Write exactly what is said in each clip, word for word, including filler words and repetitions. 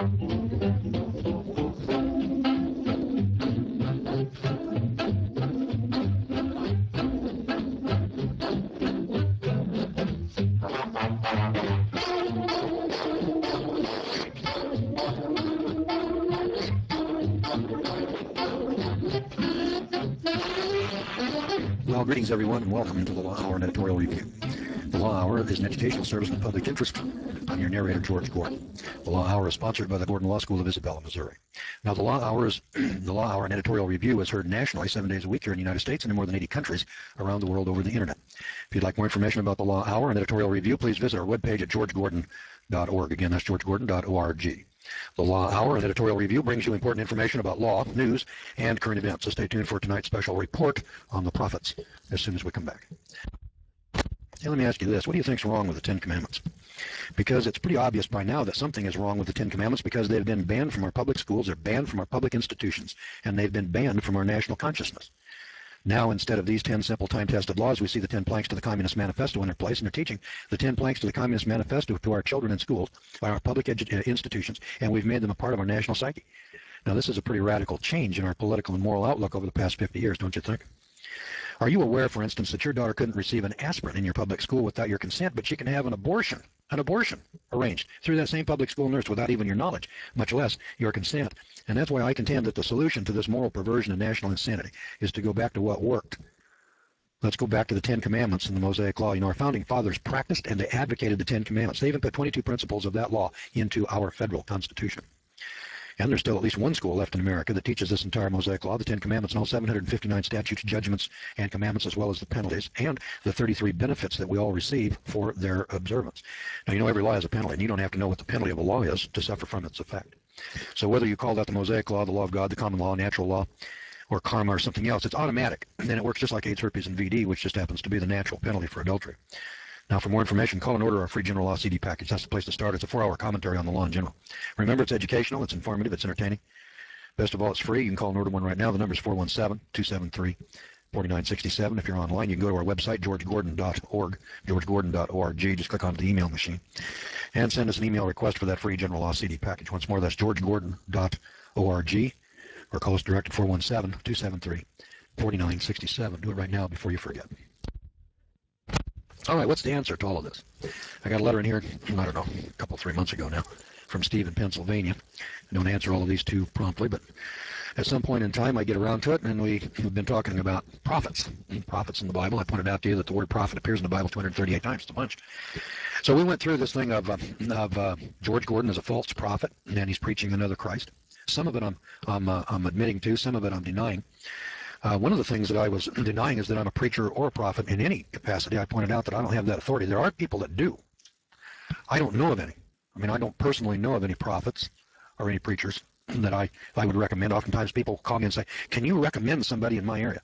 Well, greetings everyone, and welcome to the Law Hour Editorial Review. The Law Hour is an educational service in the public interest. I'm your narrator, George Gordon. The Law Hour is sponsored by the Gordon Law School of Isabella, Missouri. Now, the Law Hour is the Law Hour and Editorial Review is heard nationally seven days a week here in the United States and in more than eighty countries around the world over the internet. If you'd like more information about the Law Hour and Editorial Review, please visit our webpage at george gordon dot org. Again, that's george gordon dot org. The Law Hour and Editorial Review brings you important information about law, news, and current events. So stay tuned for tonight's special report on the prophets as soon as we come back. Hey, let me ask you this. What do you think's wrong with the Ten Commandments? Because it's pretty obvious by now that something is wrong with the Ten Commandments because they've been banned from our public schools, they're banned from our public institutions, and they've been banned from our national consciousness. Now, instead of these ten simple time-tested laws, we see the ten planks to the Communist Manifesto in their place, and they're teaching the ten planks to the Communist Manifesto to our children in schools, by our public edu- institutions, and we've made them a part of our national psyche. Now, this is a pretty radical change in our political and moral outlook over the past fifty years, don't you think? Are you aware, for instance, that your daughter couldn't receive an aspirin in your public school without your consent, but she can have an abortion, an abortion arranged through that same public school nurse without even your knowledge, much less your consent? And that's why I contend that the solution to this moral perversion and national insanity is to go back to what worked. Let's go back to the Ten Commandments and the Mosaic Law. You know, our founding fathers practiced and they advocated the Ten Commandments. They even put twenty-two principles of that law into our federal Constitution. And there's still at least one school left in America that teaches this entire Mosaic Law, the Ten Commandments, and all seven hundred fifty-nine statutes, judgments, and commandments, as well as the penalties, and the thirty-three benefits that we all receive for their observance. Now, you know, every law has a penalty, and you don't have to know what the penalty of a law is to suffer from its effect. So whether you call that the Mosaic Law, the Law of God, the Common Law, Natural Law, or karma, or something else, it's automatic. And then it works just like AIDS, herpes, and V D, which just happens to be the natural penalty for adultery. Now, for more information, call and order our free General Law C D package. That's the place to start. It's a four-hour commentary on the law in general. Remember, it's educational, it's informative, it's entertaining. Best of all, it's free. You can call and order one right now. The number is four one seven, two seven three, four nine six seven. If you're online, you can go to our website, george gordon dot org, george gordon dot org. Just click on the email machine and send us an email request for that free General Law C D package. Once more, that's george gordon dot org, or call us direct at four one seven, two seven three, four nine six seven. Do it right now before you forget. All right, what's the answer to all of this? I got a letter in here, I don't know, a couple, three months ago now, from Steve in Pennsylvania. I don't answer all of these too promptly, but at some point in time I get around to it, and we, we've been talking about prophets, prophets in the Bible. I pointed out to you that the word prophet appears in the Bible two hundred thirty-eight times. It's a bunch. So we went through this thing of, uh, of uh, George Gordon as a false prophet, and he's preaching another Christ. Some of it I'm, I'm, uh, I'm admitting to, some of it I'm denying. Uh, one of the things that I was denying is that I'm a preacher or a prophet in any capacity. I pointed out that I don't have that authority. There are people that do. I don't know of any. I mean, I don't personally know of any prophets or any preachers that I, I would recommend. Oftentimes people call me and say, can you recommend somebody in my area?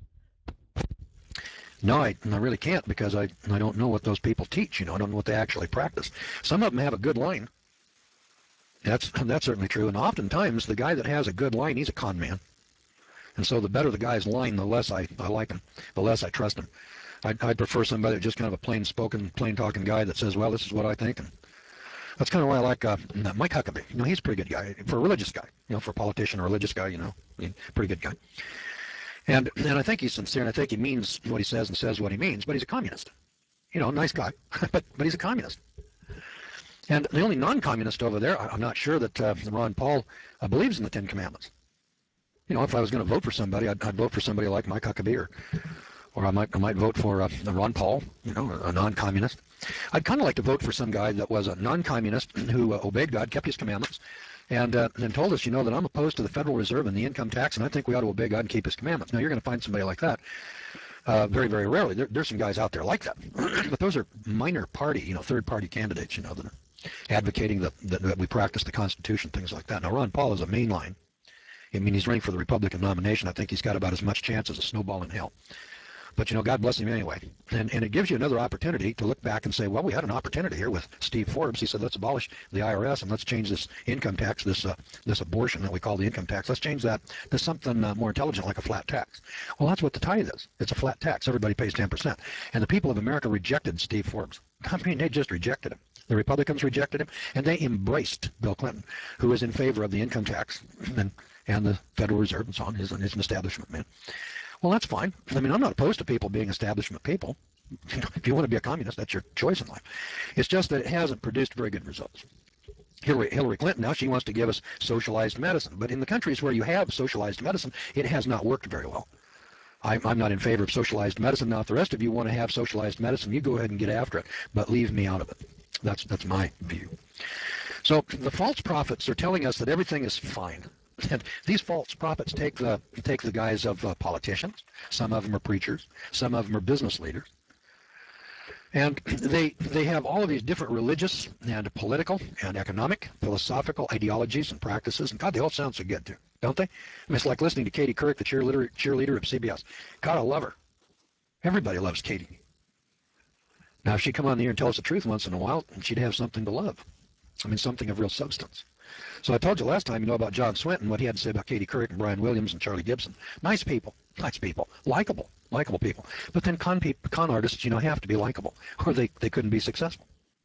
No, I, I really can't, because I, I don't know what those people teach. You know, I don't know what they actually practice. Some of them have a good line. That's, that's certainly true. And oftentimes the guy that has a good line, he's a con man. And so the better the guy's line, the less I, I like him, the less I trust him. I'd, I'd prefer somebody that's just kind of a plain-spoken, plain-talking guy that says, well, this is what I think. And that's kind of why I like uh, Mike Huckabee. You know, he's a pretty good guy. For a religious guy, you know, for a politician or a religious guy, you know, pretty good guy. And, and I think he's sincere, and I think he means what he says and says what he means, but he's a communist. You know, nice guy, but, but he's a communist. And the only non-communist over there, I'm not sure that uh, Ron Paul uh, believes in the Ten Commandments. You know, if I was going to vote for somebody, I'd, I'd vote for somebody like Mike Huckabee, or, or I might I might vote for uh, Ron Paul, you know, a non-communist. I'd kind of like to vote for some guy that was a non-communist who uh, obeyed God, kept his commandments, and uh, and told us, you know, that I'm opposed to the Federal Reserve and the income tax, and I think we ought to obey God and keep his commandments. Now, you're going to find somebody like that uh, very, very rarely. There, there's some guys out there like that, but those are minor party, you know, third-party candidates, you know, that are advocating that, that, that we practice the Constitution, things like that. Now, Ron Paul is a mainline. I mean, he's running for the Republican nomination. I think he's got about as much chance as a snowball in hell. But, you know, God bless him anyway. And, and it gives you another opportunity to look back and say, well, we had an opportunity here with Steve Forbes. He said, let's abolish the I R S and let's change this income tax, this uh, this abortion that we call the income tax. Let's change that to something uh, more intelligent, like a flat tax. Well, that's what the tithe is. It's a flat tax. Everybody pays ten percent. And the people of America rejected Steve Forbes. I mean, they just rejected him. The Republicans rejected him, and they embraced Bill Clinton, who was in favor of the income tax and, and the Federal Reserve and so on. He's an, he's an establishment man. Well, that's fine. I mean, I'm not opposed to people being establishment people. If you want to be a communist, that's your choice in life. It's just that it hasn't produced very good results. Hillary, Hillary Clinton, now she wants to give us socialized medicine. But in the countries where you have socialized medicine, it has not worked very well. I'm, I'm not in favor of socialized medicine. Now, if the rest of you want to have socialized medicine, you go ahead and get after it, but leave me out of it. That's, that's my view. So the false prophets are telling us that everything is fine. And these false prophets take the, take the guise of uh, politicians. Some of them are preachers. Some of them are business leaders. And they, they have all of these different religious and political and economic, philosophical ideologies and practices. And God, they all sound so good, too, don't they? I mean, it's like listening to Katie Couric, the cheerleader, cheerleader of C B S. God, I love her. Everybody loves Katie. Now, if she'd come on the air and tell us the truth once in a while, she'd have something to love. I mean, something of real substance. So I told you last time, you know, about John Swinton, what he had to say about Katie Couric and Brian Williams and Charlie Gibson. Nice people, nice people, likable, likable people. But then con, pe con artists, you know, have to be likable, or they, they couldn't be successful.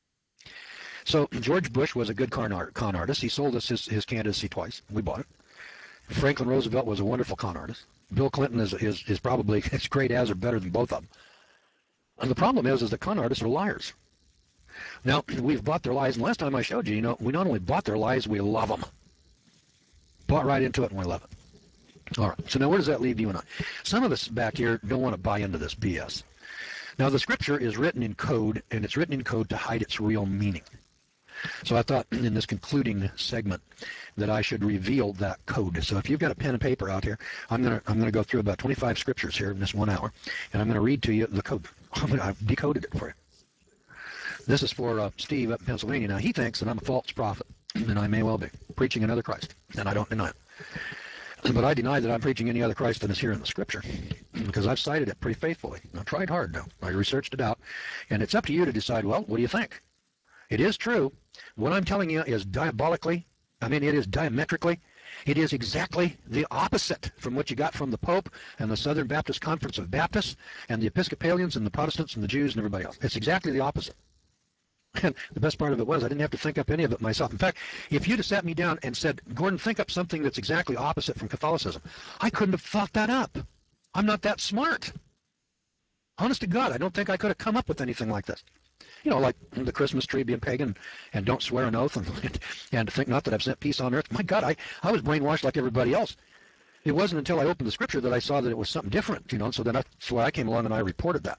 So George Bush was a good con, art, con artist. He sold us his, his candidacy twice. We bought it. Franklin Roosevelt was a wonderful con artist. Bill Clinton is, is, is probably as great as or better than both of them. And the problem is, is that con artists are liars. Now, we've bought their lies, and last time I showed you, you know, we not only bought their lies, we love them. Bought right into it, and we love it. All right, so now where does that leave you and I? Some of us back here don't want to buy into this B S. Now, the Scripture is written in code, and it's written in code to hide its real meaning. So I thought in this concluding segment that I should reveal that code. So if you've got a pen and paper out here, I'm going to I'm going to go through about twenty-five scriptures here in this one hour, and I'm going to read to you the code. I've decoded it for you. This is for uh, Steve up in Pennsylvania. Now, he thinks that I'm a false prophet, and I may well be, preaching another Christ, and I don't deny it. But I deny that I'm preaching any other Christ than is here in the Scripture, because I've cited it pretty faithfully. I've tried hard now. I researched it out, and it's up to you to decide, well, what do you think? It is true. What I'm telling you is diabolically, I mean, it is diametrically, it is exactly the opposite from what you got from the Pope and the Southern Baptist Conference of Baptists and the Episcopalians and the Protestants and the Jews and everybody else. It's exactly the opposite. And the best part of it was I didn't have to think up any of it myself. In fact, if you'd have sat me down and said, Gordon, think up something that's exactly opposite from Catholicism, I couldn't have thought that up. I'm not that smart. Honest to God, I don't think I could have come up with anything like this. You know, like the Christmas tree being pagan and don't swear an oath and, and think not that I've sent peace on earth. My God, I, I was brainwashed like everybody else. It wasn't until I opened the Scripture that I saw that it was something different, you know, so then that's why I came along and I reported that.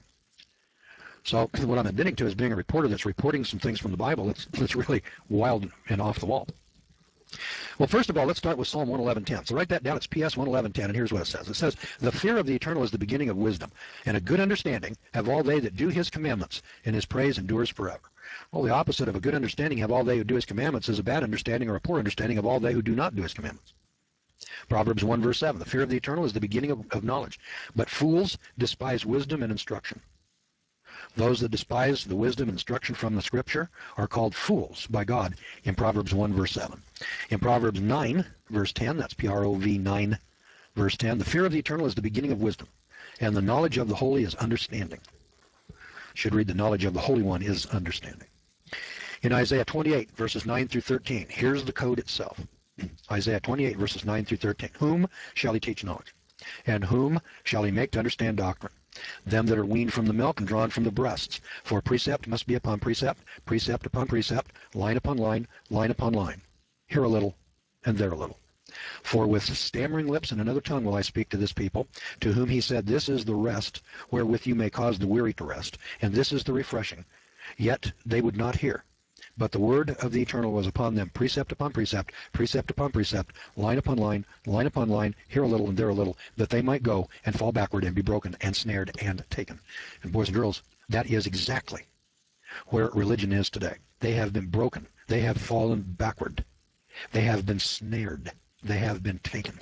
So what I'm admitting to is being a reporter that's reporting some things from the Bible that's, that's really wild and off the wall. Well, first of all, let's start with Psalm one eleven ten. So write that down. It's P S one eleven ten, and here's what it says. It says, the fear of the eternal is the beginning of wisdom, and a good understanding have all they that do his commandments, and his praise endures forever. Well, the opposite of a good understanding have all they who do his commandments is a bad understanding or a poor understanding of all they who do not do his commandments. Proverbs one verse seven, the fear of the eternal is the beginning of, of knowledge, but fools despise wisdom and instruction. Those that despise the wisdom and instruction from the Scripture are called fools by God in Proverbs one verse seven. In Proverbs nine verse ten, that's P R O V nine verse ten, the fear of the eternal is the beginning of wisdom, and the knowledge of the holy is understanding. Should read the knowledge of the Holy One is understanding. In Isaiah twenty-eight verses nine through thirteen, here's the code itself. Isaiah twenty-eight verses nine through thirteen. Whom shall he teach knowledge? And whom shall he make to understand doctrine? Them that are weaned from the milk and drawn from the breasts. For precept must be upon precept, precept upon precept, line upon line, line upon line. Here a little, and there a little. For with stammering lips and another tongue will I speak to this people, to whom he said, this is the rest, wherewith you may cause the weary to rest, and this is the refreshing. Yet they would not hear. But the word of the eternal was upon them, precept upon precept, precept upon precept, line upon line, line upon line, here a little and there a little, that they might go and fall backward and be broken and snared and taken. And boys and girls, that is exactly where religion is today. They have been broken. They have fallen backward. They have been snared. They have been taken.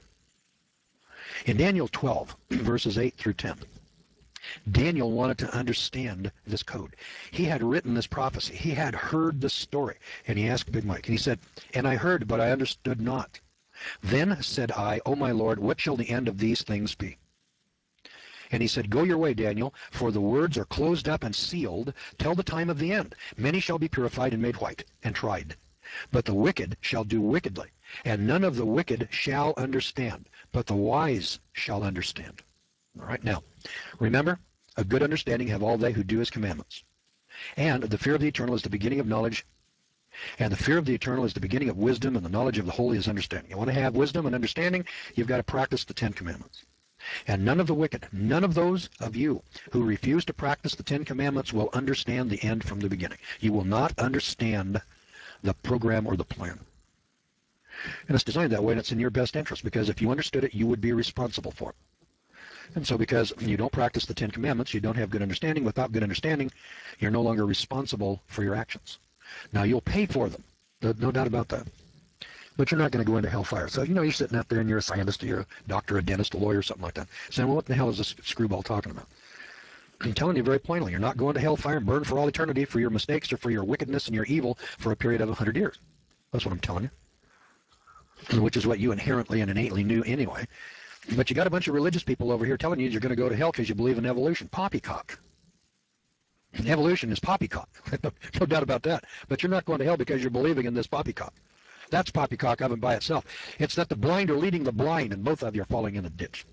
In Daniel twelve, verses eight through ten, Daniel wanted to understand this code. He had written this prophecy. He had heard the story. And he asked Big Mike, and he said, and I heard, but I understood not. Then said I, O my Lord, what shall the end of these things be? And he said, "Go your way, Daniel, for the words are closed up and sealed till the time of the end. Many shall be purified and made white and tried. But the wicked shall do wickedly, and none of the wicked shall understand, but the wise shall understand." All right, now, remember, a good understanding have all they who do his commandments. And the fear of the eternal is the beginning of knowledge. And the fear of the eternal is the beginning of wisdom, and the knowledge of the holy is understanding. You want to have wisdom and understanding, you've got to practice the Ten Commandments. And none of the wicked, none of those of you who refuse to practice the Ten Commandments will understand the end from the beginning. You will not understand the program or the plan. And it's designed that way, and it's in your best interest, because if you understood it, you would be responsible for it. And so because you don't practice the Ten Commandments, you don't have good understanding. Without good understanding, you're no longer responsible for your actions. Now, you'll pay for them, no, no doubt about that. But you're not going to go into hellfire. So, you know, you're sitting out there and you're a scientist, or you're a doctor, a dentist, a lawyer, something like that, saying, well, what the hell is this screwball talking about? I'm telling you very plainly, you're not going to hellfire and burn for all eternity for your mistakes or for your wickedness and your evil for a period of one hundred years. That's what I'm telling you, which is what you inherently and innately knew anyway. But you got a bunch of religious people over here telling you you're going to go to hell because you believe in evolution. Poppycock. Evolution is poppycock. no, no doubt about that. But you're not going to hell because you're believing in this poppycock. That's poppycock of and by itself. It's that the blind are leading the blind, and both of you are falling in a ditch.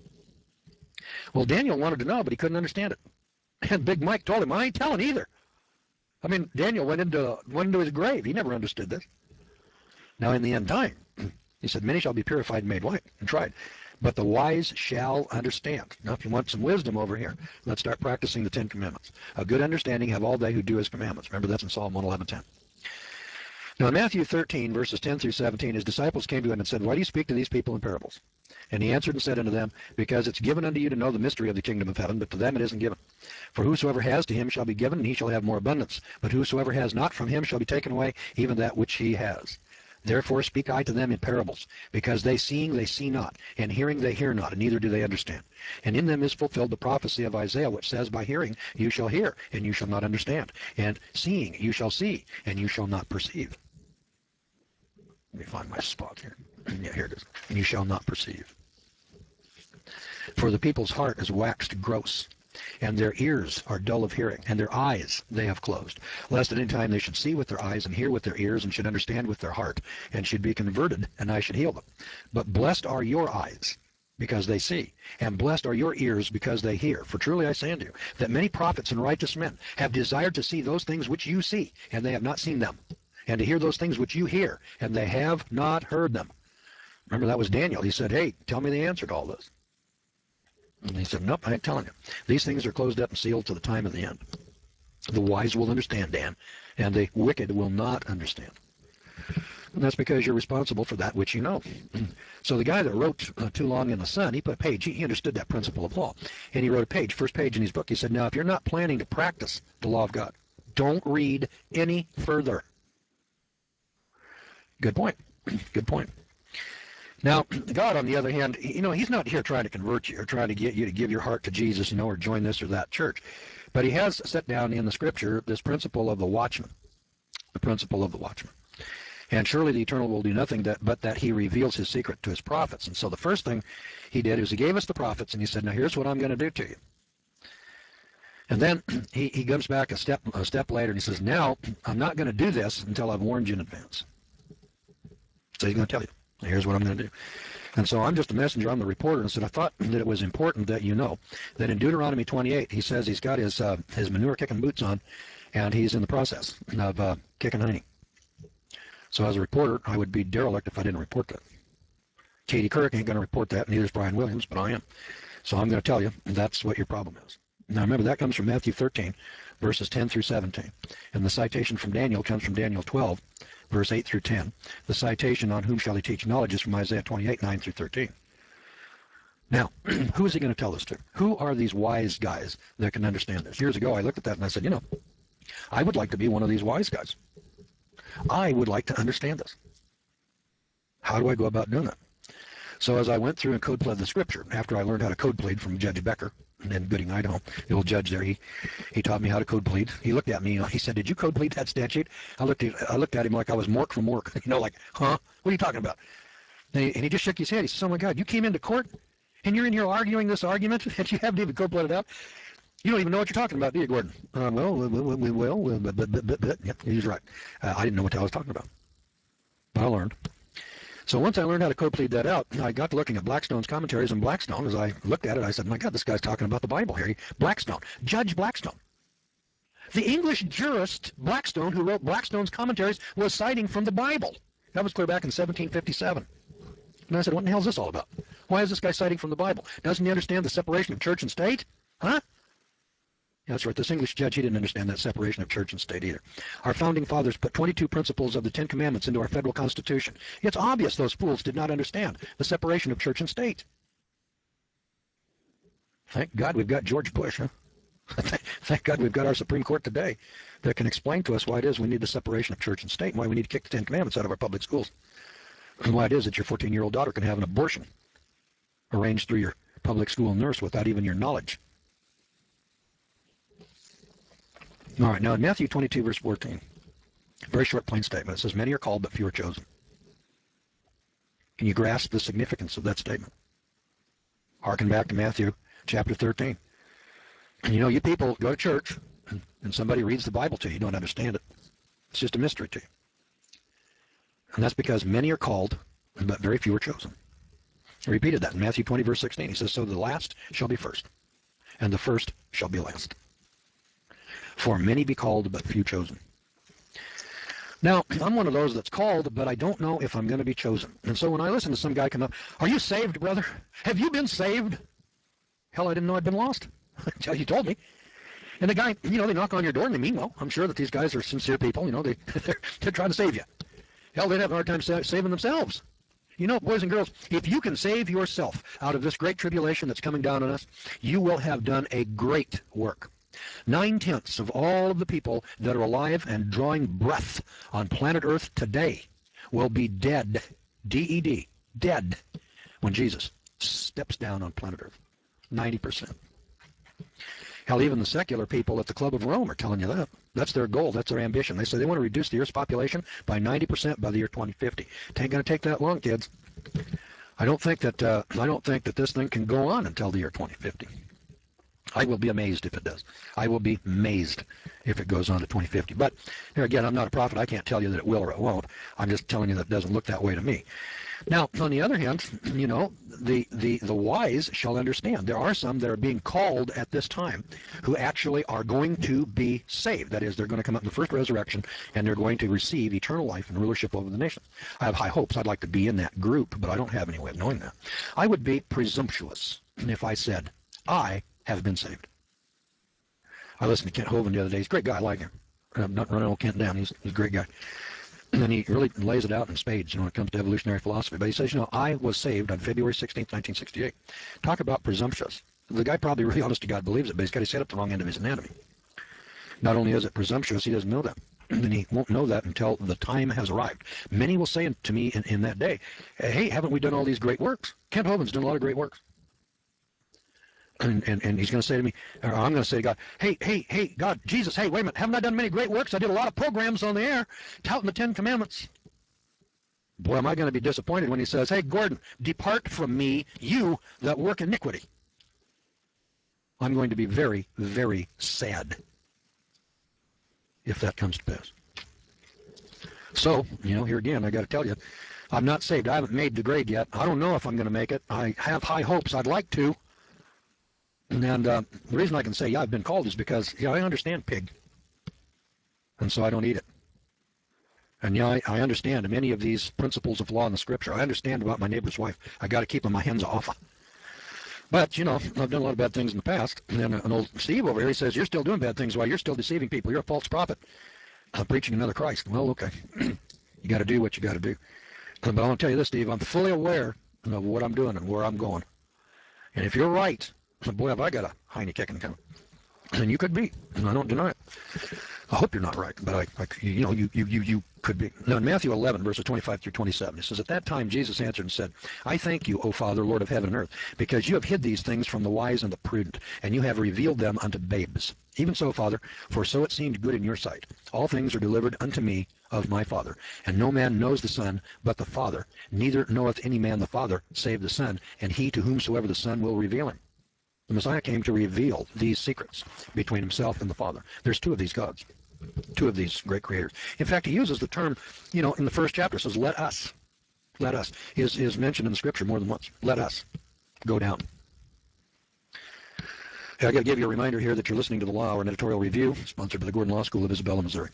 Well, Daniel wanted to know, but he couldn't understand it. And Big Mike told him, I ain't telling either. I mean, Daniel went into, went into his grave. He never understood this. Now, in the end time, he said, many shall be purified and made white and tried, but the wise shall understand. Now, if you want some wisdom over here, let's start practicing the Ten Commandments. A good understanding have all they who do his commandments. Remember, that's in Psalm one eleven ten. Now, in Matthew thirteen, verses ten through seventeen, his disciples came to him and said, why do you speak to these people in parables? And he answered and said unto them, because it's given unto you to know the mystery of the kingdom of heaven, but to them it isn't given. For whosoever has, to him shall be given, and he shall have more abundance. But whosoever has not, from him shall be taken away even that which he has. Therefore speak I to them in parables, because they seeing they see not, and hearing they hear not, and neither do they understand. And in them is fulfilled the prophecy of Isaiah, which says, by hearing you shall hear, and you shall not understand, and seeing you shall see, and you shall not perceive. Let me find my spot here. Yeah, here it is. And you shall not perceive. For the people's heart is waxed gross, and their ears are dull of hearing, and their eyes they have closed, lest at any time they should see with their eyes, and hear with their ears, and should understand with their heart, and should be converted, and I should heal them. But blessed are your eyes, because they see, and blessed are your ears, because they hear. For truly I say unto you, that many prophets and righteous men have desired to see those things which you see, and they have not seen them, and to hear those things which you hear, and they have not heard them. Remember, that was Daniel. He said, hey, tell me the answer to all this. And he said, nope, I ain't telling you. These things are closed up and sealed to the time of the end. The wise will understand, Dan, and the wicked will not understand. And that's because you're responsible for that which you know. So the guy that wrote uh, Too Long in the Sun, he put a page. He, he understood that principle of law. And he wrote a page, first page in his book. He said, now, if you're not planning to practice the law of God, don't read any further. Good point. Good point. Now, God, on the other hand, you know, he's not here trying to convert you or trying to get you to give your heart to Jesus, you know, or join this or that church. But he has set down in the scripture this principle of the watchman, the principle of the watchman. And surely the Eternal will do nothing that, but that he reveals his secret to his prophets. And so the first thing he did is he gave us the prophets, and he said, now here's what I'm going to do to you. And then he, he comes back a step, a step later, and he says, now I'm not going to do this until I've warned you in advance. So he's going to tell you. Here's what I'm going to do. And so I'm just a messenger. I'm the reporter. And so I thought that it was important that you know that in Deuteronomy twenty-eight, he says he's got his uh, his manure kicking boots on, and he's in the process of uh, kicking honey. So as a reporter, I would be derelict if I didn't report that. Katie Couric ain't going to report that, neither is Brian Williams, but I am. So I'm going to tell you, and that's what your problem is. Now remember, that comes from Matthew thirteen, verses ten through seventeen. And the citation from Daniel comes from Daniel twelve, verse eight through ten. The citation on whom shall he teach knowledge is from Isaiah twenty-eight, nine through thirteen. Now, who is he going to tell this to? Who are these wise guys that can understand this? Years ago, I looked at that and I said, you know, I would like to be one of these wise guys. I would like to understand this. How do I go about doing that? So as I went through and code plead the scripture, after I learned how to code plead from Judge Becker in Gooding, Idaho, the old judge there, he, he taught me how to code plead. He looked at me, you know, he said, did you code plead that statute? I looked at, I looked at him like I was Mork from Mork, you know, like, huh? What are you talking about? And he, and he just shook his head. He said, oh my God, you came into court And you're in here arguing this argument that you haven't even cold-blooded out. You don't even know what you're talking about, do you, Gordon? Uh, well, we will, we will, but, but, but, but, yep, he's right. Uh, I didn't know what the hell I was talking about. But I learned. So once I learned how to code plead that out, I got to looking at Blackstone's commentaries, and Blackstone, as I looked at it, I said, my God, this guy's talking about the Bible here. Blackstone, Judge Blackstone. The English jurist Blackstone, who wrote Blackstone's commentaries, was citing from the Bible. That was clear back in seventeen fifty-seven. And I said, what in the hell is this all about? Why is this guy citing from the Bible? Doesn't he understand the separation of church and state? Huh? Yeah, that's right. This English judge, he didn't understand that separation of church and state either. Our founding fathers put twenty-two principles of the Ten Commandments into our federal constitution. It's obvious those fools did not understand the separation of church and state. Thank God we've got George Bush, huh? Thank God we've got our Supreme Court today that can explain to us why it is we need the separation of church and state and why we need to kick the Ten Commandments out of our public schools. And why it is that your fourteen-year-old daughter can have an abortion arranged through your public school nurse without even your knowledge. All right, now in Matthew twenty-two, verse fourteen, very short, plain statement. It says, many are called, but few are chosen. Can you grasp the significance of that statement? Harken back to Matthew chapter thirteen. And you know, you people go to church, and somebody reads the Bible to you. You don't understand it. It's just a mystery to you. And that's because many are called, but very few are chosen. He repeated that in Matthew twenty, verse sixteen. He says, so the last shall be first, and the first shall be last. For many be called, but few chosen. Now, I'm one of those that's called, but I don't know if I'm going to be chosen. And so when I listen to some guy come up, are you saved, brother? Have you been saved? Hell, I didn't know I'd been lost until you told me. And the guy, you know, they knock on your door and they mean well. I'm sure that these guys are sincere people. You know, they, they're, they're trying to save you. Hell, they'd have a hard time sa- saving themselves. You know, boys and girls, if you can save yourself out of this great tribulation that's coming down on us, you will have done a great work. Nine-tenths of all of the people that are alive and drawing breath on planet Earth today will be dead, D E D, dead, when Jesus steps down on planet Earth. ninety percent. Hell, even the secular people at the Club of Rome are telling you that. That's their goal. That's their ambition. They say they want to reduce the Earth's population by ninety percent by the year twenty fifty. It ain't going to take that long, kids. I don't think that uh, I don't think that this thing can go on until the year twenty fifty. I will be amazed if it does. I will be amazed if it goes on to twenty fifty. But here again, I'm not a prophet. I can't tell you that it will or it won't. I'm just telling you that it doesn't look that way to me. Now, on the other hand, you know, the, the, the wise shall understand. There are some that are being called at this time who actually are going to be saved. That is, they're going to come up in the first resurrection, and they're going to receive eternal life and rulership over the nations. I have high hopes. I'd like to be in that group, but I don't have any way of knowing that. I would be presumptuous if I said, I have been saved. I listened to Kent Hovind the other day. He's a great guy. I like him. I'm not running old Kent down. He's, he's a great guy. And then he really lays it out in spades, you know, when it comes to evolutionary philosophy. But he says, you know, I was saved on February sixteenth, nineteen sixty-eight. Talk about presumptuous. The guy probably really, honest to God, believes it, but he's got his head up the wrong end of his anatomy. Not only is it presumptuous, he doesn't know that. And he won't know that until the time has arrived. Many will say to me in, in that day, hey, haven't we done all these great works? Kent Hovind's done a lot of great works. And, and, and he's going to say to me, or I'm going to say to God, hey, hey, hey, God, Jesus, hey, wait a minute, haven't I done many great works? I did a lot of programs on the air touting the Ten Commandments. Boy, am I going to be disappointed when he says, hey, Gordon, depart from me, you that work iniquity. I'm going to be very, very sad if that comes to pass. So, you know, here again, I got to tell you, I'm not saved. I haven't made the grade yet. I don't know if I'm going to make it. I have high hopes. I'd like to. And uh, the reason I can say, yeah, I've been called is because, yeah, I understand pig. And so I don't eat it. And yeah, I, I understand many of these principles of law in the scripture. I understand about my neighbor's wife. I got to keep my hands off. But, you know, I've done a lot of bad things in the past. And then an old Steve over here, he says, you're still doing bad things while you're still deceiving people. You're a false prophet. I'm preaching another Christ. Well, okay. You got to do what you got to do. But I want to tell you this, Steve, I'm fully aware of what I'm doing and where I'm going. And if you're right, boy, have I got a hiney kicking coming. And you could be, and I don't deny it. I hope you're not right, but I, I you know, you, you, you, you could be. Now, in Matthew eleven, verses twenty-five through twenty-seven, it says, "At that time Jesus answered and said, I thank you, O Father, Lord of heaven and earth, because you have hid these things from the wise and the prudent, and you have revealed them unto babes. Even so, Father, for so it seemed good in your sight. All things are delivered unto me of my Father. And no man knows the Son but the Father, neither knoweth any man the Father save the Son, and he to whomsoever the Son will reveal him." The Messiah came to reveal these secrets between himself and the Father. There's two of these gods, two of these great creators. In fact, he uses the term, you know, in the first chapter, says, let us, let us, is, is mentioned in the scripture more than once. Let us go down. I got to give you a reminder here that you're listening to the Law Hour, an editorial review, sponsored by the Gordon Law School of Isabella, Missouri.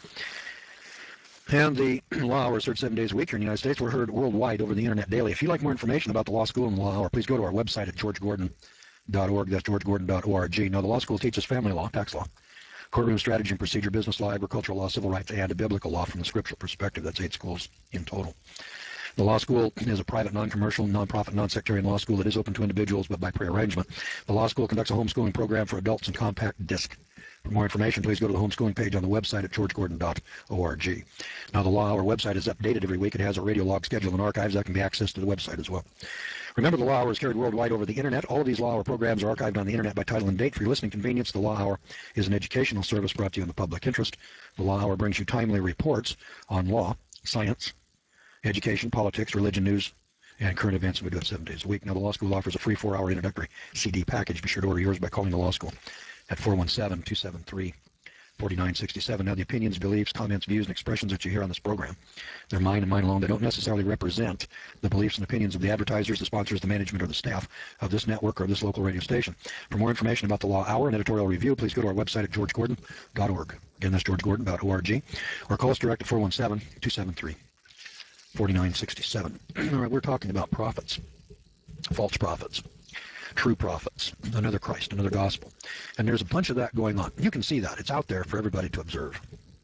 And the Law Hour is heard seven days a week here in the United States. We're heard worldwide over the internet daily. If you'd like more information about the Law School and the Law Hour, please go to our website at george gordon dot org. That's george gordon dot org. Now, the Law School teaches family law, tax law, courtroom strategy and procedure, business law, agricultural law, civil rights, and biblical law from the scriptural perspective. That's eight schools in total. The law school is a private, non-commercial, non-profit, non-sectarian law school that is open to individuals, but by pre-arrangement. The law school conducts a homeschooling program for adults in compact disc. For more information, please go to the homeschooling page on the website at george gordon dot org. Now, the Law Hour website is updated every week. It has a radio log schedule and archives that can be accessed to the website as well. Remember, the Law Hour is carried worldwide over the internet. All of these Law Hour programs are archived on the internet by title and date. For your listening convenience, the Law Hour is an educational service brought to you in the public interest. The Law Hour brings you timely reports on law, science, education, politics, religion, news, and current events, and we do it seven days a week. Now, the Law School offers a free four-hour introductory C D package. Be sure to order yours by calling the Law School at four one seven, two seven three, four nine six seven. Now, the opinions, beliefs, comments, views, and expressions that you hear on this program, they're mine and mine alone. They don't necessarily represent the beliefs and opinions of the advertisers, the sponsors, the management, or the staff of this network or this local radio station. For more information about the Law Hour and editorial review, please go to our website at george gordon dot org. Again, that's george gordon dot org. Or call us direct at four one seven, two seven three, four nine six seven. All right, we're talking about prophets, false prophets, true prophets, another Christ, another gospel. And there's a bunch of that going on. You can see that. It's out there for everybody to observe.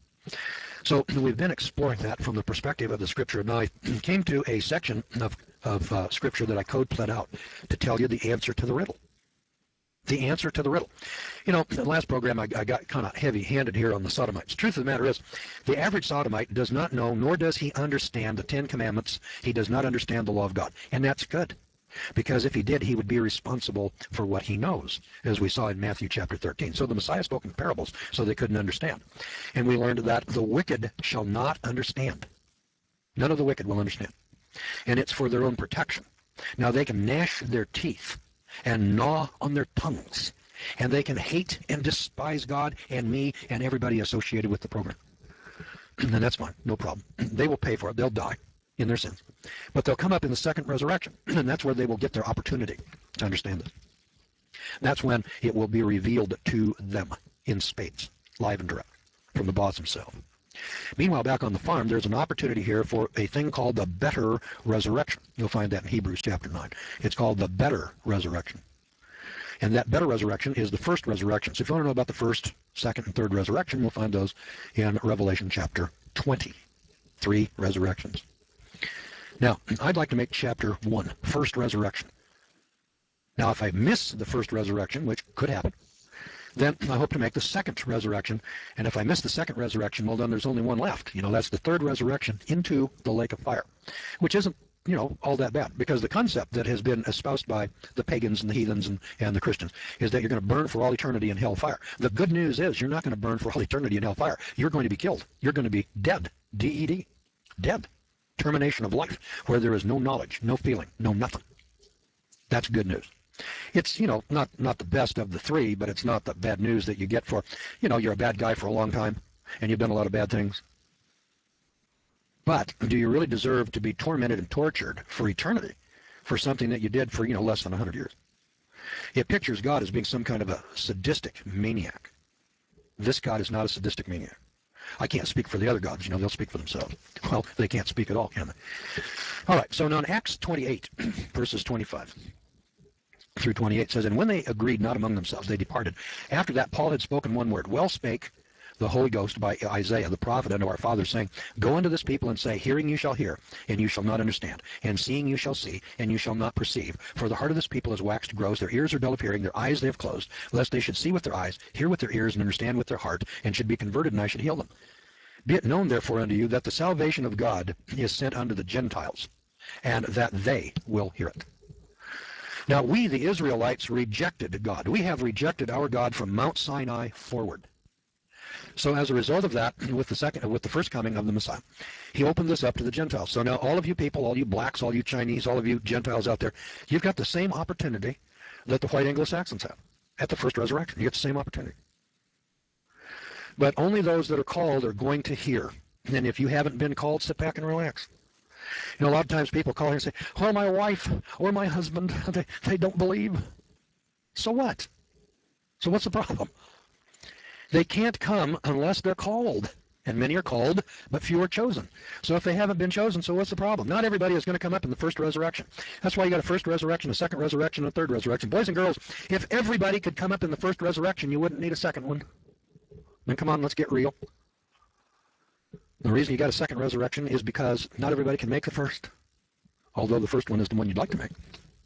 So we've been exploring that from the perspective of the scripture. Now, I came to a section of, of uh, scripture that I code pled out to tell you the answer to the riddle. The answer to the riddle. You know, in the last program, I, I got kind of heavy-handed here on the sodomites. Truth of the matter is, the average sodomite does not know, nor does he understand the Ten Commandments. He does not understand the law of God. And that's good. Because if he did, he would be responsible for what he knows, as we saw in Matthew chapter thirteen. So the Messiah spoke in parables, so they couldn't understand. And we learned that the wicked shall not understand. None of the wicked will understand. And it's for their own protection. Now, they can gnash their teeth and gnaw on their tongues, and they can hate and despise God and me and everybody associated with the program. And that's fine, no problem. They will pay for it. They'll die in their sins. But they'll come up in the second resurrection, and that's where they will get their opportunity to understand this. That's when it will be revealed to them in spades, live and direct, from the boss himself. Meanwhile, back on the farm, there's an opportunity here for a thing called the better resurrection. You'll find that in Hebrews chapter nine. It's called the better resurrection. And that better resurrection is the first resurrection. So if you want to know about the first, second, and third resurrection, you'll find those in Revelation chapter twenty. Three resurrections. Now, I'd like to make chapter one, first resurrection. Now, if I miss the first resurrection, which could happen, then I hope to make the second resurrection. And if I miss the second resurrection, well, then there's only one left. You know, that's the third resurrection into the lake of fire, which isn't, you know, all that bad. Because the concept that has been espoused by the pagans and the heathens and, and the Christians is that you're going to burn for all eternity in hellfire. The good news is you're not going to burn for all eternity in hellfire. You're going to be killed. You're going to be dead. D E D. Dead. Termination of life, where there is no knowledge, no feeling, no nothing. That's good news. It's, you know, not, not the best of the three, but it's not the bad news that you get for, you know, you're a bad guy for a long time, and you've done a lot of bad things. But do you really deserve to be tormented and tortured for eternity for something that you did for, you know, less than one hundred years? It pictures God as being some kind of a sadistic maniac. This God is not a sadistic maniac. I can't speak for the other gods. You know, they'll speak for themselves. Well, they can't speak at all, can they? All right, so now in Acts twenty-eight, verses twenty-five through twenty-eight says, and when they agreed not among themselves, they departed. After that, Paul had spoken one word. Well spake the Holy Ghost by Isaiah, the prophet unto our fathers, saying, Go unto this people and say, Hearing you shall hear, and you shall not understand, and seeing you shall see, and you shall not perceive. For the heart of this people is waxed gross, their ears are dull of hearing, their eyes they have closed, lest they should see with their eyes, hear with their ears, and understand with their heart, and should be converted, and I should heal them. Be it known therefore unto you that the salvation of God is sent unto the Gentiles, and that they will hear it. Now we, the Israelites, rejected God. We have rejected our God from Mount Sinai forward. So as a result of that, with the second, with the first coming of the Messiah, he opened this up to the Gentiles. So now all of you people, all you blacks, all you Chinese, all of you Gentiles out there, you've got the same opportunity that the white Anglo-Saxons have at the first resurrection. You get the same opportunity. But only those that are called are going to hear. And if you haven't been called, sit back and relax. You know, a lot of times people call here and say, well, my wife or my husband, they, they don't believe. So what? So what's the problem? They can't come unless they're called. And many are called, but few are chosen. So if they haven't been chosen, so what's the problem? Not everybody is going to come up in the first resurrection. That's why you got a first resurrection, a second resurrection, and a third resurrection. Boys and girls, if everybody could come up in the first resurrection, you wouldn't need a second one. Then come on, let's get real. The reason you got a second resurrection is because not everybody can make the first, although the first one is the one you'd like to make.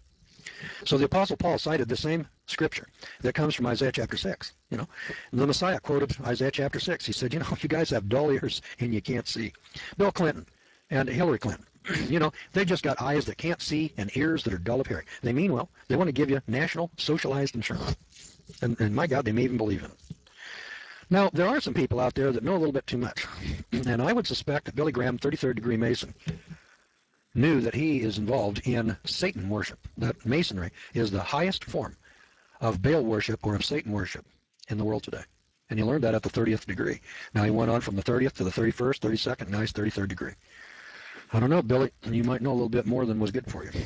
So the Apostle Paul cited the same scripture that comes from Isaiah chapter six. You know, the Messiah quoted Isaiah chapter six. He said, you know, you guys have dull ears and you can't see. Bill Clinton and Hillary Clinton, you know, they just got eyes that can't see and ears that are dull of hearing. They mean well. They want to give you national socialized insurance. And, and my God, they may even believe in it. Now, there are some people out there that know a little bit too much. And I would suspect that Billy Graham, thirty-third degree Mason, knew that he is involved in Satan worship. That Masonry is the highest form of Baal worship or of Satan worship in the world today. And he learned that at the thirtieth degree. Now, he went on from the thirtieth to the thirty-first, thirty-second, now he's thirty-third degree. I don't know, Billy, you might know a little bit more than was good for you.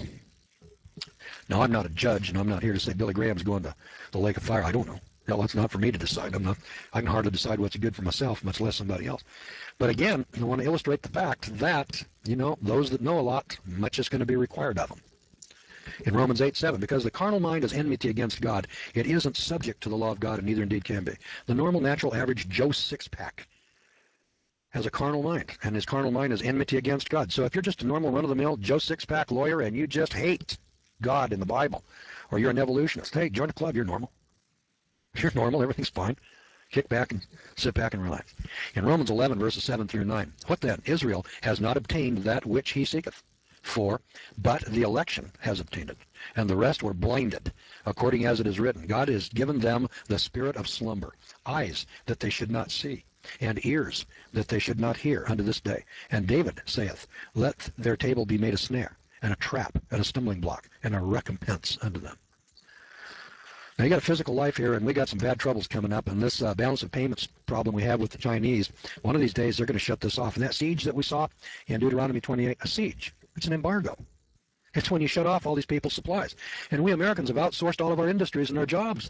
Now, I'm not a judge, and I'm not here to say Billy Graham's going to the lake of fire. I don't know. No, it's not for me to decide. I'm not, I can hardly decide what's good for myself, much less somebody else. But again, I want to illustrate the fact that, you know, those that know a lot, much is going to be required of them. In Romans eight seven, because the carnal mind is enmity against God, it isn't subject to the law of God, and neither indeed can be. The normal, natural, average Joe Six-Pack has a carnal mind, and his carnal mind is enmity against God. So if you're just a normal, run-of-the-mill Joe Six-Pack lawyer and you just hate God in the Bible, or you're an evolutionist, hey, join the club, you're normal. You're normal, everything's fine. Kick back and sit back and relax. In Romans eleven, verses seven through nine, what then? Israel has not obtained that which he seeketh for, but the election has obtained it, and the rest were blinded, according as it is written. God has given them the spirit of slumber, eyes that they should not see, and ears that they should not hear unto this day. And David saith, Let their table be made a snare, and a trap, and a stumbling block, and a recompense unto them. Now, you got a physical life here, and we got some bad troubles coming up, and this uh, balance of payments problem we have with the Chinese, one of these days they're going to shut this off. And that siege that we saw in Deuteronomy twenty-eight, a siege, it's an embargo. It's when you shut off all these people's supplies. And we Americans have outsourced all of our industries and our jobs.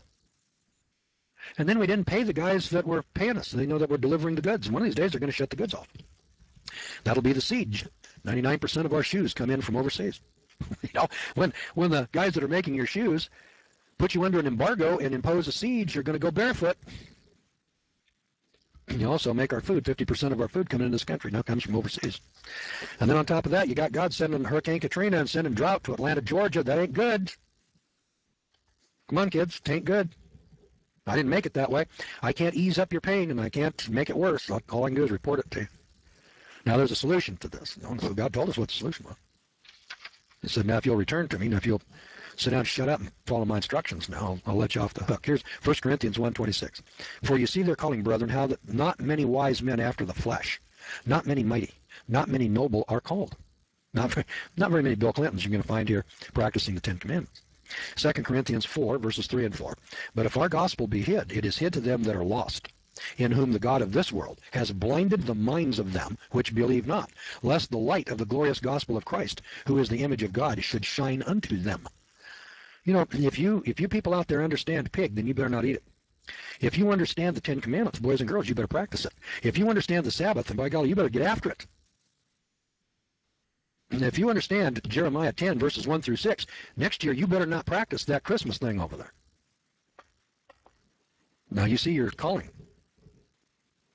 And then we didn't pay the guys that were paying us. They know that we're delivering the goods. And one of these days they're going to shut the goods off. That'll be the siege. ninety-nine percent of our shoes come in from overseas. You know, when, when the guys that are making your shoes put you under an embargo and impose a siege, you're going to go barefoot. You also make our food. fifty percent of our food coming in this country now comes from overseas. And then on top of that, you got God sending Hurricane Katrina and sending drought to Atlanta, Georgia. That ain't good. Come on, kids. It ain't good. I didn't make it that way. I can't ease up your pain, and I can't make it worse. All I can do is report it to you. Now, there's a solution to this. So God told us what the solution was. He said, now, if you'll return to me, now, if you'll sit down, shut up, and follow my instructions, now I'll, I'll let you off the hook. Here's First Corinthians one twenty-six. For you see their calling, brethren, how that not many wise men after the flesh, not many mighty, not many noble are called. Not very, not very many Bill Clintons you're going to find here practicing the Ten Commandments. Second Corinthians four, verses three and four. But if our gospel be hid, it is hid to them that are lost, in whom the God of this world has blinded the minds of them which believe not, lest the light of the glorious gospel of Christ, who is the image of God, should shine unto them. You know, if you if you people out there understand pig, then you better not eat it. If you understand the Ten Commandments, boys and girls, you better practice it. If you understand the Sabbath, then by golly, you better get after it. And if you understand Jeremiah ten, verses one through six, next year you better not practice that Christmas thing over there. Now you see your calling.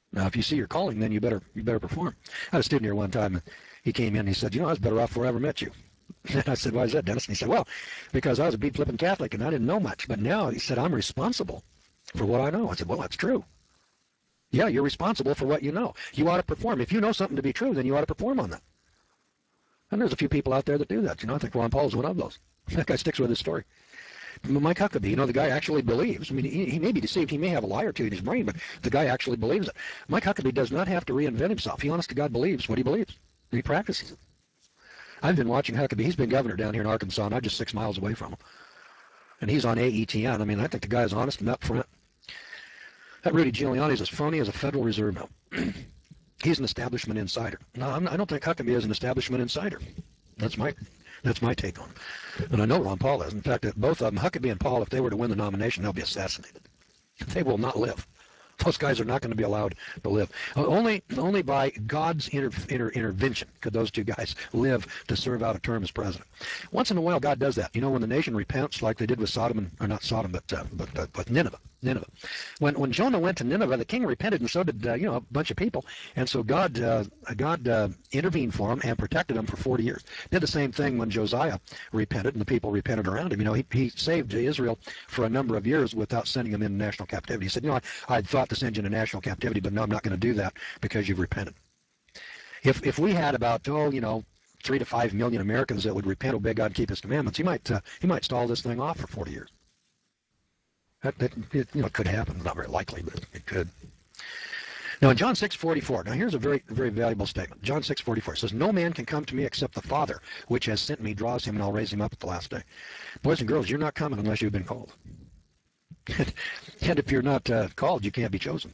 Now, if you see your calling, then you better you better perform. I had a student here one time, and he came in and he said, you know, I was better off before I ever met you. And I said, why is that, Dennis? And he said, well, because I was a bead flipping Catholic and I didn't know much. But now, he said, I'm responsible for what I know. I said, well, that's true. Yeah, you're responsible for what you know. You ought to perform. If you know something to be true, then you ought to perform on that. And there's a few people out there that do that. You know, I think Ron Paul is one of those. That guy sticks with his story. Mike Huckabee, you know, the guy actually believes. I mean, he, he may be deceived. He may have a lie or two in his brain, but the guy actually believes it. Mike Huckabee does not have to reinvent himself. He, honest to God, believes what he believes. And he practices it. I've been watching Huckabee. He's been governor down here in Arkansas, and I'm just six miles away from him. And he's on A E T N. I mean, I think the guy is honest and up front. That Rudy Giuliani is as phony as a Federal Reserve note. He's an establishment insider. No, I'm, I don't think Huckabee is an establishment insider. That's my that's my take on it. And I know Ron Paul is. In fact, both of them, Huckabee and Paul, if they were to win the nomination, they'll be assassinated. They will not live. Those guys are not going to be allowed to live. Uh, only, only by God's inter, inter, intervention could those two guys live to serve out a term as president. Once in a while, God does that. You know, when the nation repents, like they did with Sodom, and, or not Sodom, but uh, but uh, but Nineveh. Nineveh. When when Jonah went to Nineveh, the king repented, and so did uh, you know a bunch of people. And so God uh, God uh, intervened for him and protected him for forty years. Did the same thing when Josiah repented, and the people repented around him. You know, he he saved Israel for a number of years without sending them into national captivity. He said, you know, I I thought to send you into national captivity, but no, I'm not going to do that because you've repented. If if we had about oh you know three to five million Americans that would repent, obey God, keep His commandments, he might uh, he might stall this thing off for forty years. That, that it, you know, it could happen. It's not very likely, but it could. Now in John six forty-four, now here's a very very valuable statement. John six forty-four says, "No man can come to me except the Father, which has sent me, draws him, and I'll raise him up at the last day." Boys and girls, you're not coming unless you've been called. And if you're not uh, called, you can't be chosen.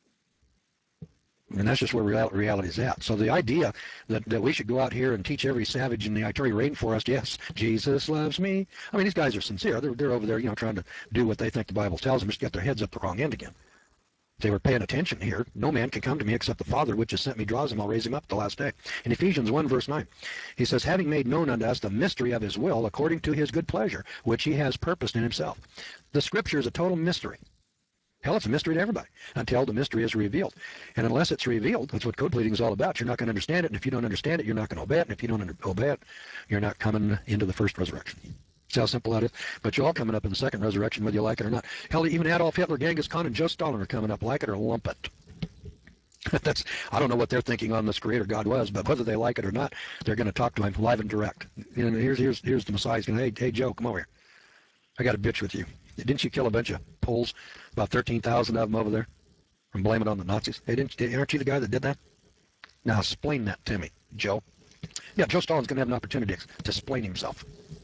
And that's just where real, reality is at. So the idea that, that we should go out here and teach every savage in the Ituri rainforest, yes, Jesus loves me. I mean, these guys are sincere. They're, they're over there, you know, trying to do what they think the Bible tells them, just get their heads up the wrong end again. If they were paying attention here, no man can come to me except the Father which has sent me draws him, I'll raise him up at the last day. In Ephesians one, verse nine, he says, having made known unto us the mystery of his will, according to his good pleasure, which he has purposed in himself. The Scripture is a total mystery. Hell, it's a mystery to everybody until the mystery is revealed. And unless it's revealed, that's what code pleading is all about. You're not going to understand it. And if you don't understand it, you're not going to obey it. And if you don't obey it, you're not coming into the first resurrection. See how simple that is? But you're all coming up in the second resurrection, whether you like it or not. Hell, even Adolf Hitler, Genghis Khan, and Joe Stalin are coming up, like it or lump it. That's, I don't know what they're thinking on this creator God was, but whether they like it or not, they're going to talk to him live and direct. You know, here's, here's, here's the Messiah. He's going, hey, hey, Joe, come over here. I got a bitch with you. Didn't you kill a bunch of Poles, about thirteen thousand of them over there, and blame it on the Nazis? Hey, didn't, aren't you the guy that did that? Now explain that to me, Joe. Yeah, Joe Stalin's going to have an opportunity to explain himself.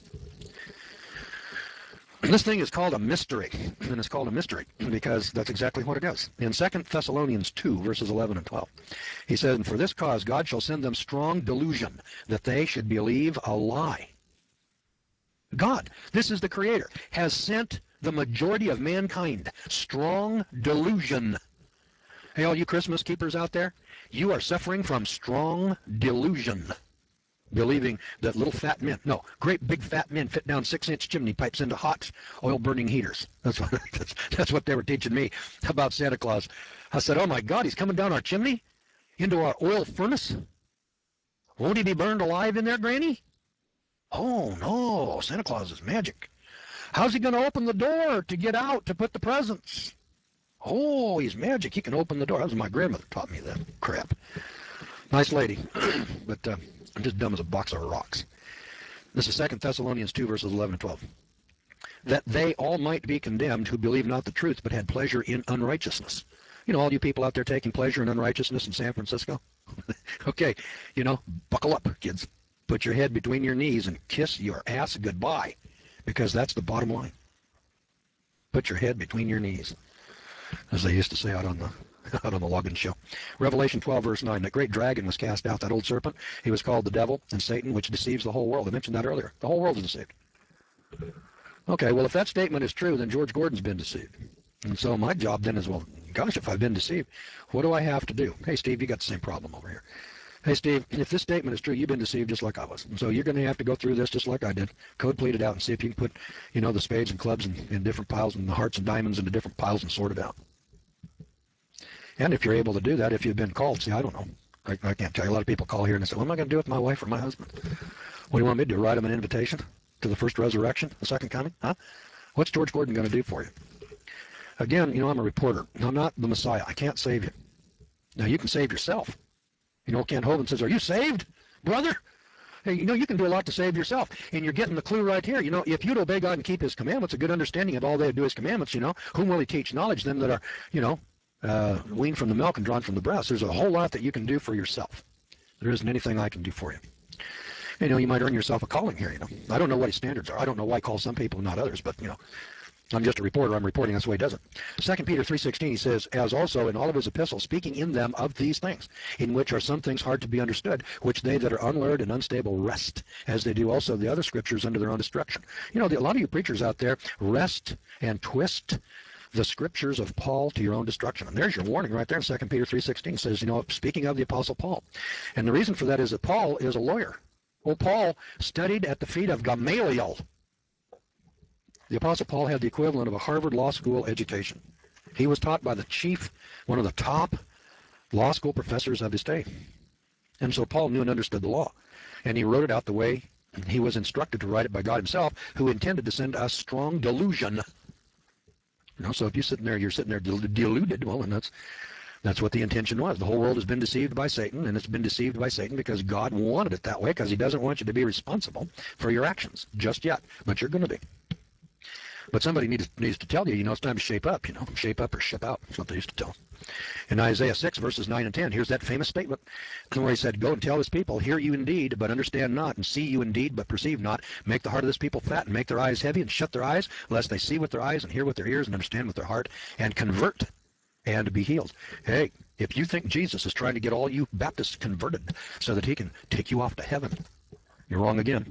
This thing is called a mystery, and it's called a mystery because that's exactly what it is. In Second Thessalonians two, verses eleven and twelve, he says, and for this cause God shall send them strong delusion, that they should believe a lie. God, this is the Creator, has sent the majority of mankind strong delusion. Hey, all you Christmas keepers out there, you are suffering from strong delusion. Believing that little fat men, no, great big fat men fit down six-inch chimney pipes into hot oil-burning heaters. That's what, that's, that's what they were teaching me about Santa Claus. I said, oh my God, he's coming down our chimney into our oil furnace? Won't he be burned alive in there, Granny? Oh no, Santa Claus is magic. How's he going to open the door to get out to put the presents? Oh, he's magic. He can open the door. That was my grandmother taught me that crap. Nice lady, but uh, I'm just dumb as a box of rocks. This is Second Thessalonians two, verses eleven and twelve. That they all might be condemned who believe not the truth, but had pleasure in unrighteousness. You know, all you people out there taking pleasure in unrighteousness in San Francisco? Okay, you know, buckle up, kids. Put your head between your knees and kiss your ass goodbye, because that's the bottom line. Put your head between your knees, as they used to say out on the out on the Logan show. Revelation twelve, verse nine, that great dragon was cast out, that old serpent. He was called the devil and Satan, which deceives the whole world. I mentioned that earlier. The whole world is deceived. Okay, well, if that statement is true, then George Gordon's been deceived. And so my job then is, well, gosh, if I've been deceived, what do I have to do? Hey, Steve, you got the same problem over here. Hey, Steve, if this statement is true, you've been deceived just like I was. And so you're going to have to go through this just like I did. Code plead it out and see if you can put, you know, the spades and clubs in, in different piles and the hearts and diamonds into different piles and sort it out. And if you're able to do that, if you've been called, see, I don't know. I, I can't tell you. A lot of people call here and they say, what am I going to do with my wife or my husband? What do you want me to do? Write them an invitation to the first resurrection, the second coming? Huh? What's George Gordon going to do for you? Again, you know, I'm a reporter. I'm not the Messiah. I can't save you. Now, you can save yourself. You know, Kent Hovind says, are you saved, brother? Hey, you know, you can do a lot to save yourself. And you're getting the clue right here. You know, if you'd obey God and keep his commandments, a good understanding of all they do is commandments, you know, whom will he teach knowledge? Them that are, you know, uh, weaned from the milk and drawn from the breast. There's a whole lot that you can do for yourself. There isn't anything I can do for you. You know, you might earn yourself a calling here, you know. I don't know what his standards are. I don't know why I call some people and not others, but, you know, I'm just a reporter. I'm reporting. That's the way he does it. Second Peter three sixteen, he says, as also in all of his epistles, speaking in them of these things, in which are some things hard to be understood, which they that are unlearned and unstable wrest, as they do also the other scriptures under their own destruction. You know, the, a lot of you preachers out there wrest and twist the scriptures of Paul to your own destruction. And there's your warning right there in Second Peter three sixteen. Says, you know, speaking of the Apostle Paul. And the reason for that is that Paul is a lawyer. Well, Paul studied at the feet of Gamaliel. The Apostle Paul had the equivalent of a Harvard Law School education. He was taught by the chief, one of the top law school professors of his day. And so Paul knew and understood the law. And he wrote it out the way he was instructed to write it by God himself, who intended to send us strong delusion. You know, so if you're sitting there, you're sitting there deluded, well, and that's that's what the intention was. The whole world has been deceived by Satan, and it's been deceived by Satan because God wanted it that way, because he doesn't want you to be responsible for your actions just yet, but you're going to be. But somebody needs, needs to tell you, you know, it's time to shape up, you know, shape up or ship out. That's what they used to tell. In Isaiah six, verses nine and ten, here's that famous statement where he said, go and tell this people, hear you indeed, but understand not, and see you indeed, but perceive not. Make the heart of this people fat, and make their eyes heavy, and shut their eyes, lest they see with their eyes, and hear with their ears, and understand with their heart, and convert, and be healed. Hey, if you think Jesus is trying to get all you Baptists converted so that he can take you off to heaven, you're wrong again.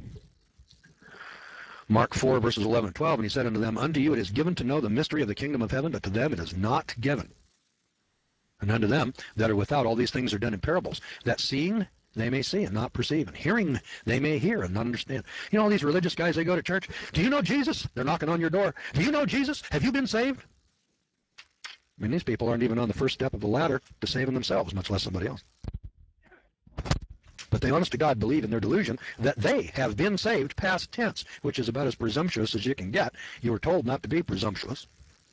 Mark four, verses eleven and twelve, and he said unto them, unto you it is given to know the mystery of the kingdom of heaven, but to them it is not given. And unto them that are without, all these things are done in parables, that seeing they may see and not perceive, and hearing they may hear and not understand. You know, all these religious guys, they go to church. Do you know Jesus? They're knocking on your door. Do you know Jesus? Have you been saved? I mean, these people aren't even on the first step of the ladder to saving themselves, much less somebody else. But they honest to God believe in their delusion that they have been saved past tense, which is about as presumptuous as you can get. You were told not to be presumptuous.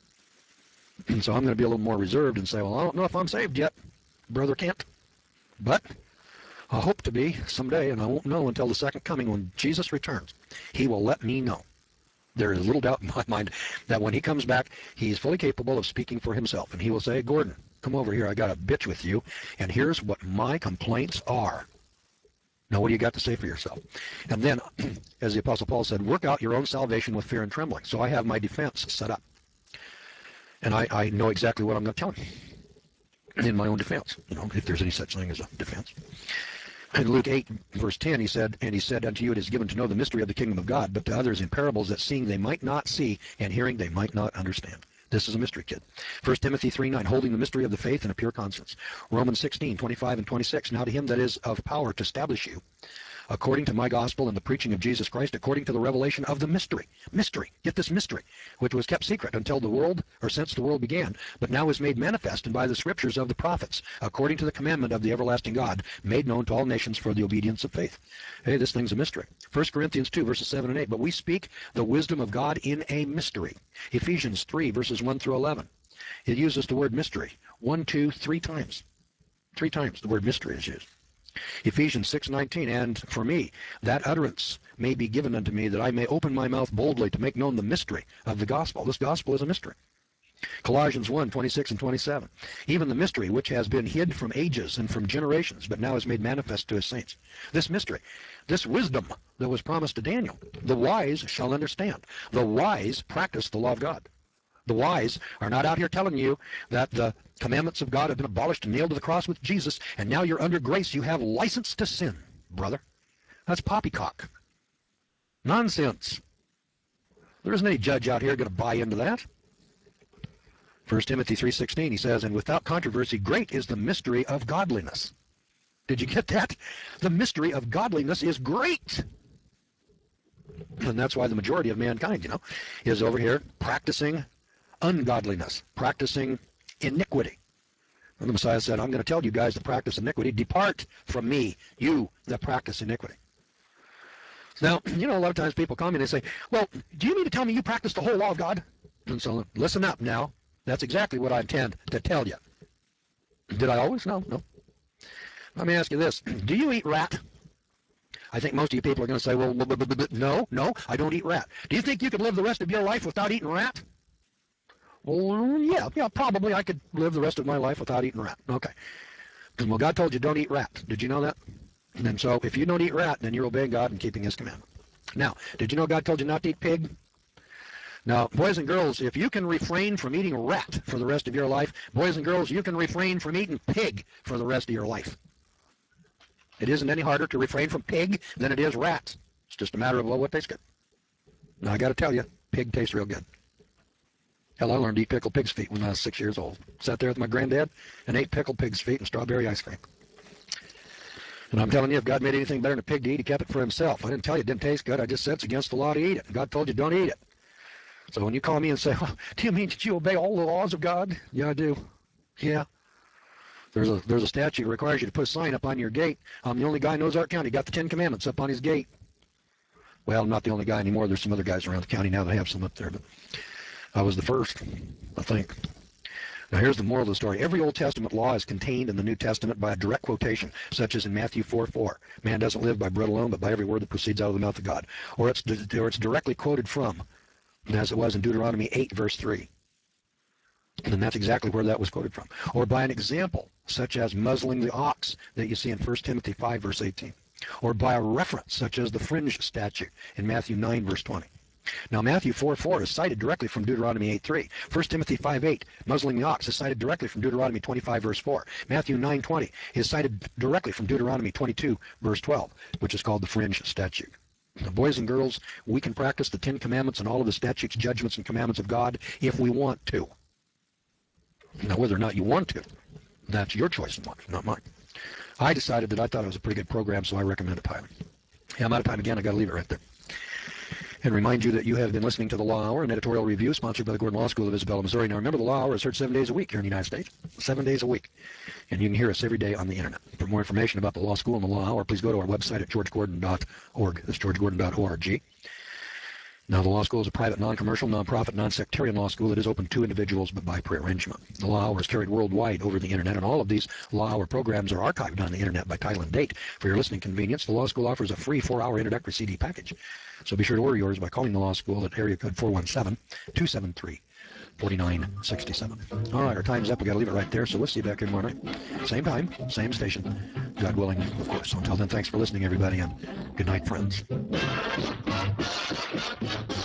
And so I'm going to be a little more reserved and say, well, I don't know if I'm saved yet, Brother Kent. But I hope to be someday, and I won't know until the second coming when Jesus returns. He will let me know. There is little doubt in my mind that when he comes back, he's fully capable of speaking for himself. And he will say, Gordon, come over here. I got a bitch with you, and here's what my complaints are. Now, what do you got to say for yourself? And then, as the Apostle Paul said, work out your own salvation with fear and trembling. So I have my defense set up. And I, I know exactly what I'm going to tell him in my own defense, you know, if there's any such thing as a defense. In Luke eight, verse ten, he said, and he said, unto you it is given to know the mystery of the kingdom of God, but to others in parables, that seeing they might not see, and hearing they might not understand. This is a mystery, kid. First Timothy three nine, holding the mystery of the faith in a pure conscience. Romans sixteen twenty-five and twenty-six, now to him that is of power to establish you, according to my gospel and the preaching of Jesus Christ, according to the revelation of the mystery. Mystery. Get this mystery, which was kept secret until the world, or since the world began, but now is made manifest and by the scriptures of the prophets, according to the commandment of the everlasting God, made known to all nations for the obedience of faith. Hey, this thing's a mystery. First Corinthians two, verses seven and eight, but we speak the wisdom of God in a mystery. Ephesians three, verses one through eleven. It uses the word mystery. One, two, three times. Three times the word mystery is used. Ephesians six nineteen, and for me, that utterance may be given unto me, that I may open my mouth boldly to make known the mystery of the gospel. This gospel is a mystery. Colossians one twenty-six and twenty-seven, even the mystery which has been hid from ages and from generations, but now is made manifest to his saints. This mystery, this wisdom that was promised to Daniel, the wise shall understand. The wise practice the law of God. The wise are not out here telling you that the commandments of God have been abolished and nailed to the cross with Jesus, and now you're under grace. You have license to sin, brother. That's poppycock. Nonsense. There isn't any judge out here going to buy into that. First Timothy three sixteen, he says, and without controversy, great is the mystery of godliness. Did you get that? The mystery of godliness is great. And that's why the majority of mankind, you know, is over here practicing ungodliness, practicing iniquity. And the Messiah said, I'm going to tell you guys that practice iniquity, depart from me, you that practice iniquity. Now, you know, a lot of times people come and they say, well, do you mean to tell me you practice the whole law of God? And so listen up now. That's exactly what I intend to tell you. Did I always? No, no. Let me ask you this. Do you eat rat? I think most of you people are going to say, well, no, no, I don't eat rat. Do you think you could live the rest of your life without eating rat? Well, yeah, yeah, probably I could live the rest of my life without eating rat. Okay. Well, God told you don't eat rat. Did you know that? And so if you don't eat rat, then you're obeying God and keeping his commandment. Now, did you know God told you not to eat pig? Now, boys and girls, if you can refrain from eating rat for the rest of your life, boys and girls, you can refrain from eating pig for the rest of your life. It isn't any harder to refrain from pig than it is rats. It's just a matter of, well, what tastes good. Now, I got to tell you, pig tastes real good. Hell, I learned to eat pickled pig's feet when I was six years old. Sat there with my granddad and ate pickled pig's feet and strawberry ice cream. And I'm telling you, if God made anything better than a pig to eat, he kept it for himself. I didn't tell you it didn't taste good. I just said it's against the law to eat it. God told you don't eat it. So when you call me and say, oh, do you mean that you obey all the laws of God? Yeah, I do. Yeah. There's a there's a statute that requires you to put a sign up on your gate. I'm the only guy in Ozark County got the Ten Commandments up on his gate. Well, I'm not the only guy anymore. There's some other guys around the county now that have some up there, but I was the first, I think. Now here's the moral of the story. Every Old Testament law is contained in the New Testament by a direct quotation, such as in Matthew four four. Man doesn't live by bread alone, but by every word that proceeds out of the mouth of God. Or it's, or it's directly quoted from, as it was in Deuteronomy eight, verse three. And that's exactly where that was quoted from. Or by an example, such as muzzling the ox that you see in First Timothy five, verse eighteen. Or by a reference, such as the fringe statute in Matthew nine, verse twenty. Now, Matthew four four is cited directly from Deuteronomy eight three. First Timothy five eight, muzzling the ox, is cited directly from Deuteronomy twenty-five, verse four. Matthew nine twenty is cited directly from Deuteronomy twenty-two, verse twelve, which is called the fringe statute. Now, boys and girls, we can practice the Ten Commandments and all of the statutes, judgments, and commandments of God if we want to. Now, whether or not you want to, that's your choice in life, not mine. I decided that I thought it was a pretty good program, so I recommend it highly. Yeah, I'm out of time again. I got to leave it right there. And remind you that you have been listening to the Law Hour, an editorial review sponsored by the Gordon Law School of Isabella, Missouri. Now, remember, the Law Hour is heard seven days a week here in the United States. Seven days a week. And you can hear us every day on the Internet. For more information about the Law School and the Law Hour, please go to our website at george gordon dot org. That's george gordon dot org. Now, the law school is a private, non-commercial, non-profit, non-sectarian law school that is open to individuals but by prearrangement. The Law Hour is carried worldwide over the Internet, and all of these Law Hour programs are archived on the Internet by title and date. For your listening convenience, the law school offers a free four-hour introductory C D package. So be sure to order yours by calling the law school at area code four one seven, two seven three, four nine six seven. All right, our time's up. We've got to leave it right there, so we'll see you back here tomorrow night. Same time, same station. God willing, of course. So until then, thanks for listening, everybody, and good night, friends.